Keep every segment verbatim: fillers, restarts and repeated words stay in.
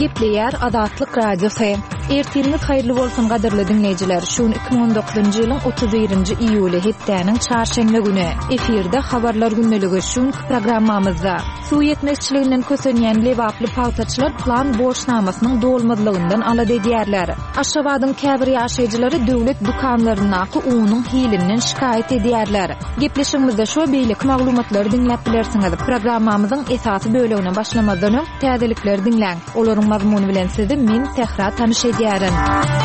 Gepleýär Azatlyk Radiosu. Ertiriniz haýyrly bolsun gadyrly dinleýijiler. Şuň iki bin on dokuzunçy ýylyň otuz birinji iýuly hepdäniň çarşembe güni efirde habarlar günneligi şuň programmamyzda suw ýetmezçiliginden kösenýän lebaply paltaçylar plan borçnamasynyň dolmadlygyndan alad edýärler. Aşgabatyň käbir ýaşaýjylary döwlet dukanlarynaky unuň hilininden şikayet edýärler. Gepleşigimizde şo beýlik maglumatlary dinläp bilersiňiz. Programmamyzyň esasy bölegine başlamazdan öň täzelikler dinläň. Olaryň mazmuny bilen sizi men Tehra tanyş edýärin.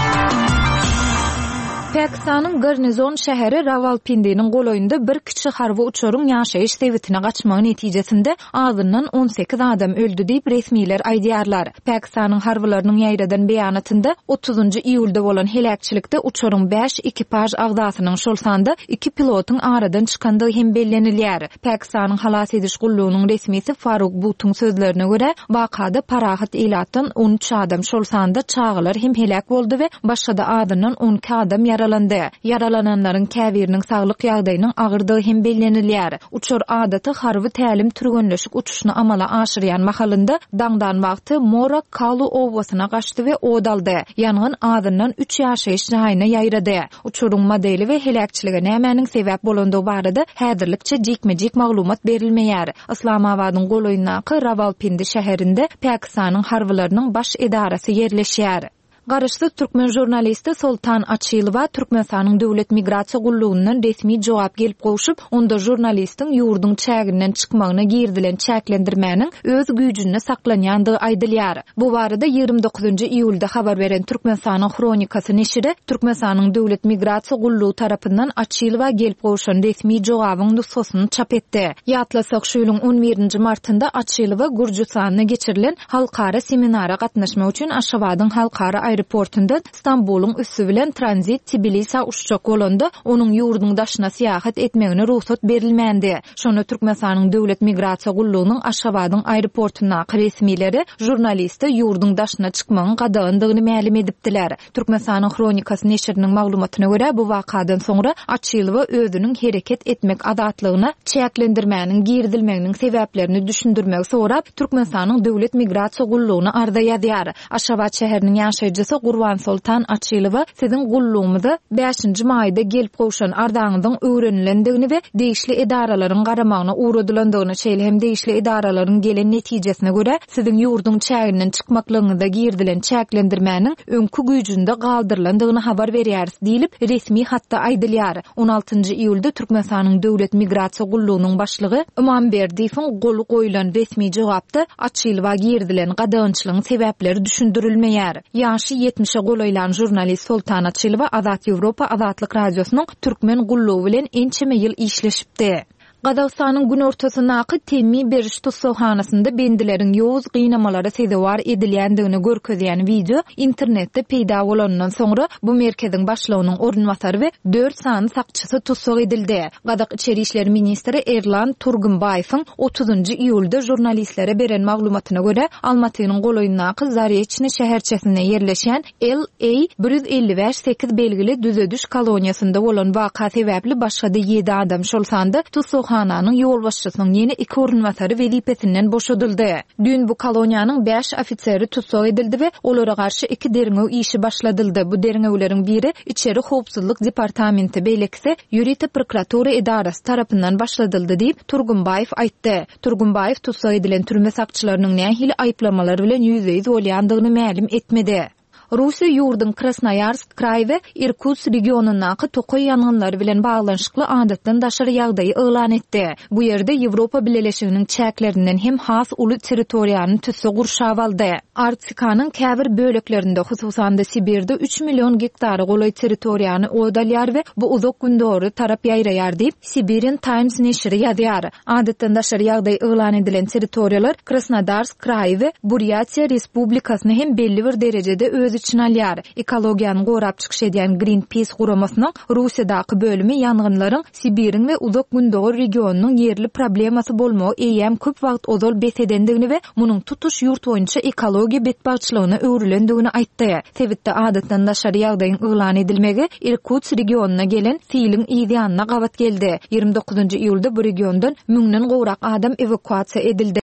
Pakistanyň Garnizon şäheri Rawalpindi'niň goloýunda bir kiçi harby uçaryň ýaşaýyş sebätine gaçmagy netijesinde azyndan on sekiz adam öldü diýip resmiler aýdýarlar. Pakistanyň harbylarynyň ýaýradan beýanatynda otuzunçy iýulda bolan helakçylikde uçaryň beş ekipaj agdasynyň şolsanda iki pilotyň aradan çykandygy hem bellenilýär. Pakistanyň halas ediş gullugynyň resmisi Faruk Buttyň sözlerine görä, wakada parahat elatdan on üç adam şolsanda çağılar hem helak boldy we başga da azyndan on iki adam yaralandy. Yaralananlaryň käbiriniň saglyk ýagdaýynyň agyrdygy hem bellenilýär. Uçar adaty harby tälim türgenleşik uçuşny amala aşyrýan mahalynda daňdan wagty Mora Kalu owasyna gaçdy we odaldy. Ýangyn azyndan üç ýaşaýyş jaýyna ýaýrady. Uçuryň modeli we helakçylyga nämäniň sebäp bolandygy barada häzirlikçe jekme-jek maglumat berilmeýär. Islamabadyň goloýundaky Rawalpindi şäherinde Pakistanyň harbylarynyň baş edarasy ýerleşýär. Garaşsyz türkmen jurnalisti Soltan Açylywa Türkmenistanyň döwlet migrasiýa gullugyndan resmi jogap gelip gowşup, onda jurnalistiň ýurduň çäginden çykmagyna girdilen çäklendirmäniň öz güýjünde saklanýandygy aýdylýar. Bu barada ýygrimi dokuzunçy iýulda habar beren Türkmenistanyň Kronikasy neşri Türkmenistanyň döwlet migrasiýa gullugy tarapyndan Açylywa gelip gowşan resmi jogabyň nusxasyny çap etdi. Ýatlasak şu ýylyň on birinji martynda Açylywa Gurjistanyna geçirilen halkara seminara gatnaşmak üçin Aşgabatyň halkara aeroportunda İstanbul'un üssü bilen transit Tbilisi'ye uçacak bolanda onun yurdun daşına siyahat etmegine ruhsat berilmendi. Şonu Türkmenistanyň döwlet migrasiýa gullugynyň Aşgabatyň aeroportuna resmileri jurnalisti yurdun daşına çykmagyň gadagandygyny ma'lum edipdiler. Türkmenistanyň Kronikasy neşriniň maglumatyna görä bu wakadan soňra Açylywa özüniň hereket etmek adatlygyna çäklendirmäniň girdilmeginiň sebäplerini düşündirmek sorap Türkmenistanyň döwlet migrasiýa gullugyny arda ýazýar. Aşgabat şäheriniň ýaşaýjy Gurban Soltan Açylywa siziň gullugymyza beşinji maýda gelip gowşan ardaňyzyň öwrenilendigini we değişli edaralaryň garamagyna uğradylandygyny şeýle hem değişli edaralaryň gelen netijesine görä siziň ýurduň çäginden çykmaklaryňyzda girdilen çäklendirmäniň öňkü güýjünde galdyrlandygyny habar berýär diýilip resmi hatda aýdylýar. on altynjy iýulda Türkmenistanyň döwlet migrasiýa gullugynyň başlygy Imanberdiýewiň golu goýulan resmi jogapda Açylywa girdilen gadagançylygyň sebäpleri düşündirilmeýär. Ýaşy yetmişe goloýlan jurnalist Soltan Açylywa Azat Ýewropa Azatlyk Radiosynyň türkmen gullugy bilen ençeme ýyl işleşipdi. Gazagstanyň gün ortasyndaky Temmi Beriş Tutsowhanasynda bendileriň ýowuz gynamalara sebäp edilýändigini görkezýän video internetde peýda bolandan soňra bu merkeziň başlygynyň ornwatary we dört sany sakçysy tutsak edildi. Gazak içeri işleri ministri Erlan Turgymbaýewiň otuzunçy iýulda jurnalistlere beren maglumatyna görä Almatynyň goloýundaky Zareçne şäherçesine ýerleşen L A bir yüz elli beş sekiz belgili düzediş koloniýasynda bolan waka sebäpli başga-da ýedi adam şolsanda tutsak Hananyň ýol başçysynyň ýeni iki ornwatary welipetinden boşadyldy. Dün bu koloniýanyň beş ofiseri tutsak edildi we olara garşy iki derňew işi başladyldy. Bu derňewleriň biri içeri howpsuzlyk departamenti beýlekse ýüriti prokuratura edarasy tarapyndan başladyldy diýip Turgymbaýew aýtdy. Turgymbaýew tutsak edilen türme sakçylarynyň nähili aýplamalary bilen ýüze ýüz bolýandygyny ma'lum etmedi. Rusiýa ýurdun Krasnoyarsk kraýy we Irkutsk regionunaky tokoy ýangynlary bilen baglanşykly adatdan daşary ýagdaýy elan etdi. Bu ýerde Ýewropa Birleşiginiň çäklerinden hem has uly territoriýany tüsse gurşap aldy. Arktikanyň käbir böleklerinde, hususan da Sibirde üç million hektary golaý territoriýany odalýar we bu uzak gündory tarap ýaýraýar diýip Siberian Times neşri ýazýar. Adatdan daşary ýagdaýy elan edilen territoriýalar Krasnodarsk kraýy we Buryatiýa Respublikasyny hem belli bir derejede öz için alýar. Ekologiýany gorap çykyş edýän Greenpeace guramasynyň Russiýadaky bölümi ýangynlaryň Sibiriň we uzak gündogy regionunyň ýerli problemasy bolmagy eýem köp wagt ozal besedendigini we munyň tutuş ýurt boýunça ekologiýa betbaçylygyna öwrilendigini aýtdy. Sebitde adatdan daşary ýagdaýyň elan edilmegi Irkutsk regionuna gelen fiiliň ýygyanyna gabat geldi. ýygrimi dokuzunçy iýulda bu regiondan müňden gowrak adam evakuasiýa edildi.